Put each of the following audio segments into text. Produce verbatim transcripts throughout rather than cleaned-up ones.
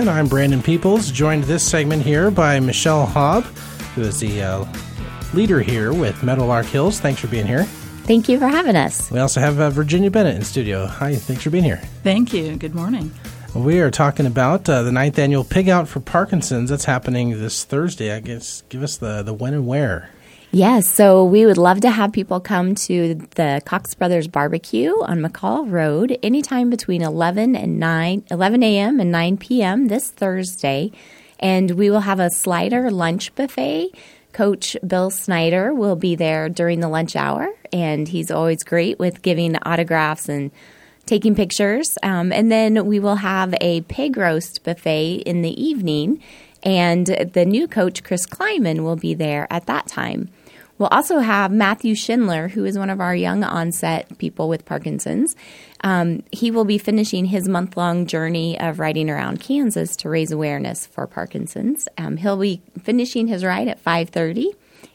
And I'm Brandon Peoples, joined this segment here by Michelle Hobb, who is the uh, leader here with Meadowlark Hills. Thanks for being here. Thank you for having us. We also have uh, Virginia Bennett in studio. Hi, thanks for being here. Thank you. Good morning. We are talking about uh, the ninth annual Pig Out for Parkinson's. That's happening this Thursday. I guess give us the, the when and where. Yes, so we would love to have people come to the Cox Brothers Barbecue on McCall Road anytime between eleven and nine, eleven a.m. and nine p.m. this Thursday. And we will have a slider lunch buffet. Coach Bill Snyder will be there during the lunch hour, and he's always great with giving autographs and taking pictures. Um, and then we will have a pig roast buffet in the evening, and the new coach, Chris Kleiman, will be there at that time. We'll also have Matthew Schindler, who is one of our young onset people with Parkinson's. Um, he will be finishing his month-long journey of riding around Kansas to raise awareness for Parkinson's. Um, he'll be finishing his ride at five thirty,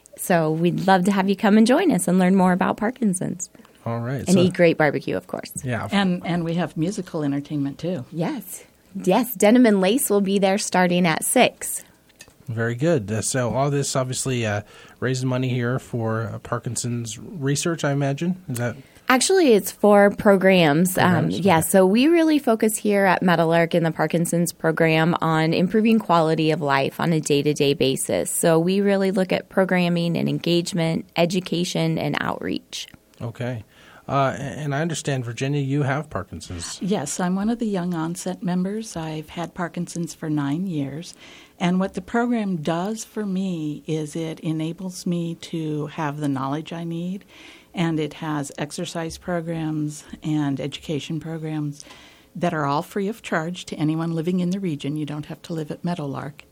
so we'd love to have you come and join us and learn more about Parkinson's. All right. And so, eat great barbecue, of course. Yeah. And and we have musical entertainment, too. Yes. Yes, Denim and Lace will be there starting at six. Very good. Uh, so all this obviously uh, raising money here for uh, Parkinson's research, I imagine. Is that? Actually, it's for programs. programs? Um, yeah, okay. So we really focus here at Meadowlark in the Parkinson's program on improving quality of life on a day-to-day basis. So we really look at programming and engagement, education, and outreach. Okay. Uh, and I understand, Virginia, you have Parkinson's. Yes, I'm one of the young onset members. I've had Parkinson's for nine years. And what the program does for me is it enables me to have the knowledge I need, and it has exercise programs and education programs that are all free of charge to anyone living in the region. You don't have to live at Meadowlark,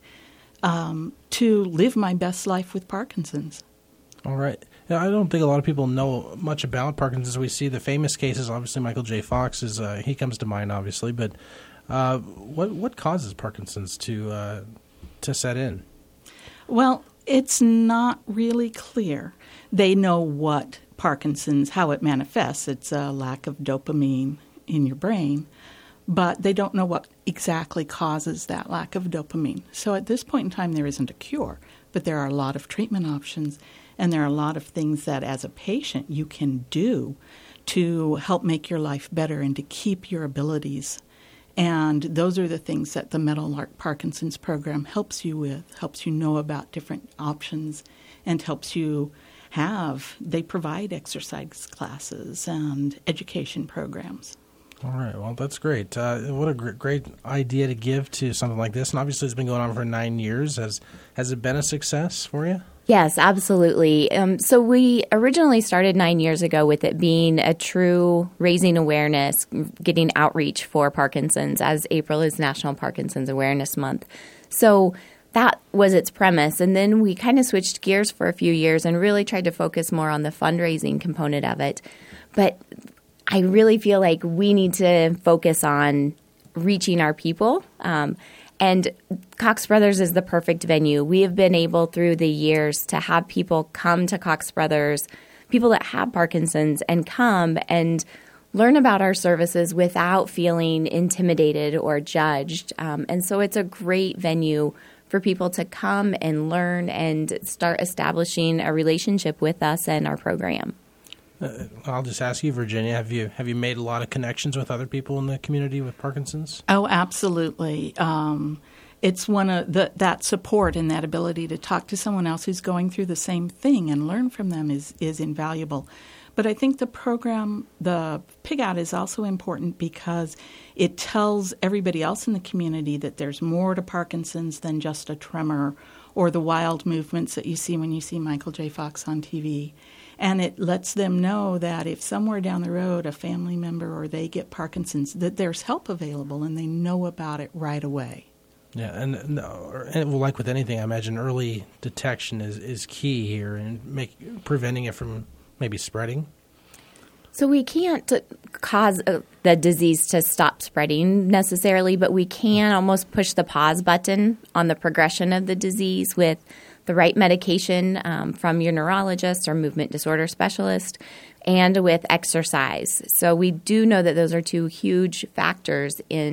um, to live my best life with Parkinson's. All right. Yeah, I don't think a lot of people know much about Parkinson's. We see the famous cases. Obviously, Michael J. Fox is uh, he comes to mind, obviously. But uh, what what causes Parkinson's to uh, to set in? Well, it's not really clear. They know what Parkinson's, how it manifests. It's a lack of dopamine in your brain, but they don't know what exactly causes that lack of dopamine. So at this point in time, there isn't a cure, but there are a lot of treatment options. And there are a lot of things that, as a patient, you can do to help make your life better and to keep your abilities. And those are the things that the Meadowlark Parkinson's program helps you with, helps you know about different options, and helps you have. They provide exercise classes and education programs. All right. Well, that's great. Uh, what a gr- great idea to give to something like this. And obviously, it's been going on for nine years. Has has it been a success for you? Yes, absolutely. Um, so we originally started nine years ago with it being a true raising awareness, getting outreach for Parkinson's, as April is National Parkinson's Awareness Month. So that was its premise. And then we kind of switched gears for a few years and really tried to focus more on the fundraising component of it. But I really feel like we need to focus on reaching our people. Um, and Cox Brothers is the perfect venue. We have been able through the years to have people come to Cox Brothers, people that have Parkinson's, and come and learn about our services without feeling intimidated or judged. Um, and so it's a great venue for people to come and learn and start establishing a relationship with us and our program. Uh, I'll just ask you, Virginia, have you have you made a lot of connections with other people in the community with Parkinson's? Oh, absolutely. Um, it's one of the, that support and that ability to talk to someone else who's going through the same thing and learn from them is, is invaluable. But I think the program, the Pig Out, is also important because it tells everybody else in the community that there's more to Parkinson's than just a tremor or the wild movements that you see when you see Michael J. Fox on T V. And it lets them know that if somewhere down the road a family member or they get Parkinson's, that there's help available and they know about it right away. Yeah, and, and well, like with anything, I imagine early detection is, is key here and make preventing it from maybe spreading. So we can't cause the disease to stop spreading necessarily, but we can almost push the pause button on the progression of the disease with the right medication um, from your neurologist or movement disorder specialist, and with exercise. So we do know that those are two huge factors in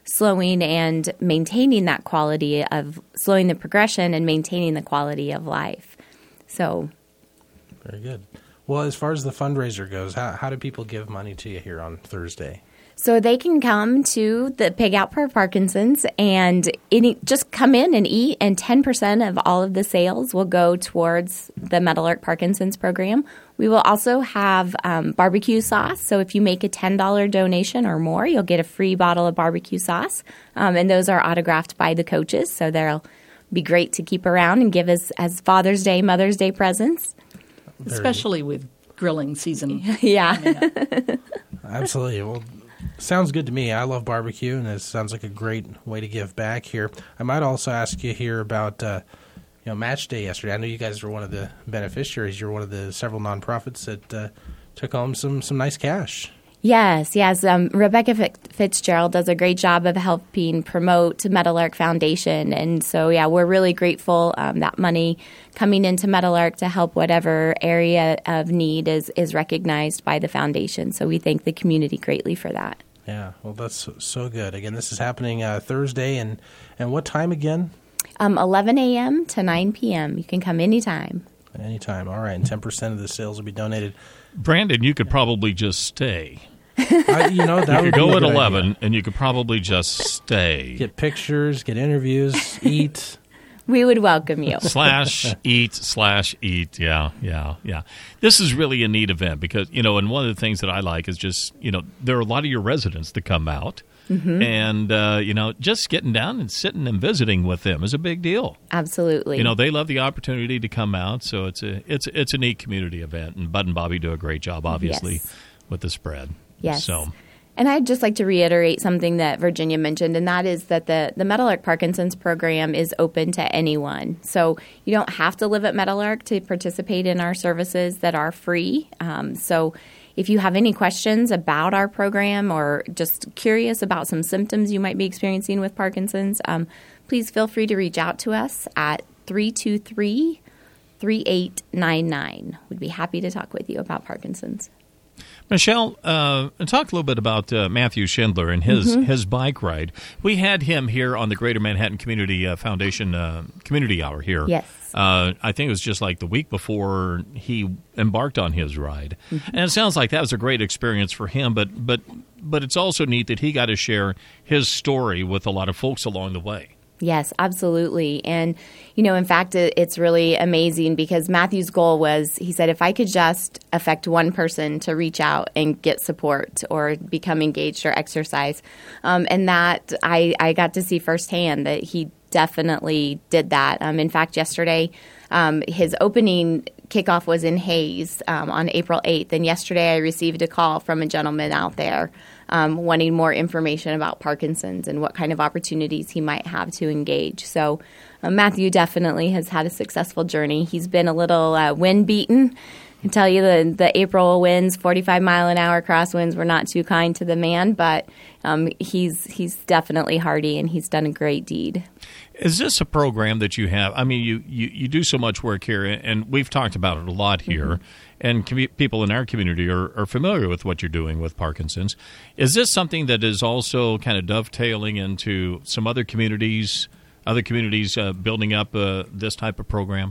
slowing and maintaining that quality of slowing the progression and maintaining the quality of life. So, very good. Well, as far as the fundraiser goes, how, how do people give money to you here on Thursday? So they can come to the Pig Out for Parkinson's and any, just come in and eat, and ten percent of all of the sales will go towards the Meadowlark Parkinson's program. We will also have um, barbecue sauce. So if you make a ten dollars donation or more, you'll get a free bottle of barbecue sauce. Um, and those are autographed by the coaches, so they'll be great to keep around and give as, as Father's Day, Mother's Day presents. Very Especially with grilling season. Yeah. Absolutely. Well, sounds good to me. I love barbecue, and it sounds like a great way to give back here. I might also ask you here about uh, you know, Match Day yesterday. I know you guys were one of the beneficiaries. You're one of the several nonprofits that uh, took home some, some nice cash. Yes, yes. Um, Rebecca Fitzgerald does a great job of helping promote Meadowlark Foundation. And so, yeah, we're really grateful um, that money coming into Meadowlark to help whatever area of need is, is recognized by the foundation. So we thank the community greatly for that. Yeah, well, that's so good. Again, this is happening uh, Thursday, and, and what time again? Um, eleven a.m. to nine p.m. You can come anytime. Anytime. All right, and ten percent of the sales will be donated. Brandon, you could probably just stay. I, you know, that you would could be go a at good eleven, idea. and you could probably just stay. Get pictures, get interviews, eat. We would welcome you. slash eat slash eat. Yeah, yeah, yeah. This is really a neat event because, you know, and one of the things that I like is just, you know, there are a lot of your residents that come out. Mm-hmm. And, uh, you know, just getting down and sitting and visiting with them is a big deal. Absolutely. You know, they love the opportunity to come out. So it's a it's it's a neat community event. And Bud and Bobby do a great job, obviously, yes. with the spread. Yes. So. And I'd just like to reiterate something that Virginia mentioned, and that is that the, the Meadowlark Parkinson's program is open to anyone. So you don't have to live at Meadowlark to participate in our services that are free. Um, so if you have any questions about our program or just curious about some symptoms you might be experiencing with Parkinson's, um, please feel free to reach out to us at three two three, three eight nine nine. We'd be happy to talk with you about Parkinson's. Michelle, uh, talk a little bit about uh, Matthew Schindler and his, mm-hmm. his bike ride. We had him here on the Greater Manhattan Community uh, Foundation uh, Community Hour here. Yes. Uh, I think it was just like the week before he embarked on his ride. Mm-hmm. And it sounds like that was a great experience for him, but, but, but it's also neat that he got to share his story with a lot of folks along the way. Yes, absolutely. And, you know, in fact, it, it's really amazing because Matthew's goal was, he said, if I could just affect one person to reach out and get support or become engaged or exercise. Um, and that I, I got to see firsthand that he definitely did that. Um, in fact, yesterday, um, his opening kickoff was in Hayes um, on April eighth. And yesterday I received a call from a gentleman out there um, wanting more information about Parkinson's and what kind of opportunities he might have to engage. So uh, Matthew definitely has had a successful journey. He's been a little uh, wind beaten. I can tell you the, the April winds, forty-five mile an hour crosswinds, were not too kind to the man, but um, he's he's definitely hardy and he's done a great deed. Is this a program that you have? I mean, you, you, you do so much work here, and we've talked about it a lot here, mm-hmm. and com- people in our community are, are familiar with what you're doing with Parkinson's. Is this something that is also kind of dovetailing into some other communities, other communities uh, building up uh, this type of program?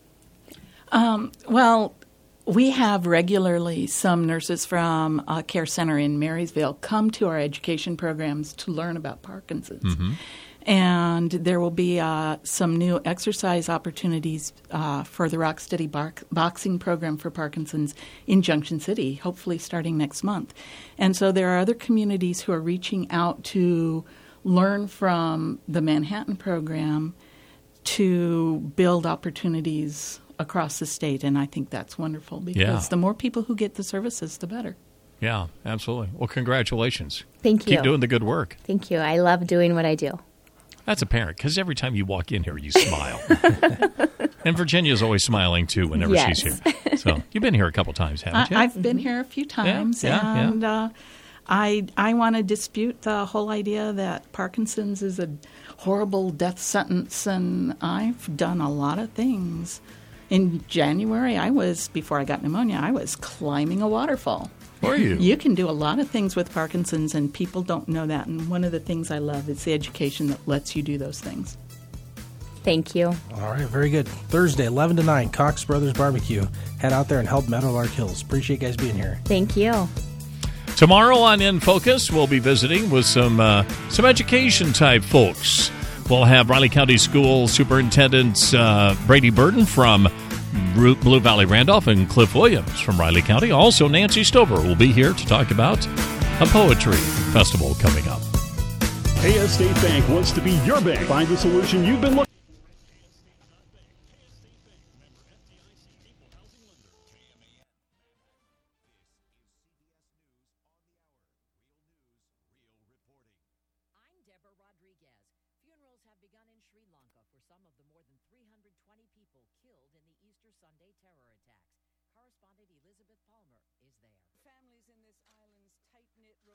Um, well, we have regularly some nurses from a care center in Marysville come to our education programs to learn about Parkinson's. Mm-hmm. And there will be uh, some new exercise opportunities uh, for the Rocksteady bar- boxing program for Parkinson's in Junction City, hopefully starting next month. And so there are other communities who are reaching out to learn from the Manhattan program to build opportunities across the state. And I think that's wonderful because yeah. the more people who get the services, the better. Yeah, absolutely. Well, congratulations. Thank you. Keep doing the good work. Thank you. I love doing what I do. That's apparent because every time you walk in here, you smile. And Virginia's always smiling, too, whenever yes. she's here. So you've been here a couple times, haven't you? I, I've been here a few times. Yeah, yeah, and yeah. Uh, I, I want to dispute the whole idea that Parkinson's is a horrible death sentence, and I've done a lot of things. In January, I was, before I got pneumonia, I was climbing a waterfall. for you. You can do a lot of things with Parkinson's, and people don't know that. And one of the things I love is the education that lets you do those things. Thank you. All right, very good. Thursday, eleven to nine, Cox Brothers Barbecue. Head out there and help Meadowlark Hills. Appreciate you guys being here. Thank you. Tomorrow on In Focus, we'll be visiting with some uh, some education-type folks. We'll have Riley County School Superintendent uh, Brady Burton from Blue Valley Randolph and Cliff Williams from Riley County. Also, Nancy Stover will be here to talk about a poetry festival coming up. K S State Bank wants to be your bank. Find the solution you've been looking have begun in Sri Lanka for some of the more than three hundred twenty people killed in the Easter Sunday terror attacks. Correspondent Elizabeth Palmer is there. Families in this island's tight-knit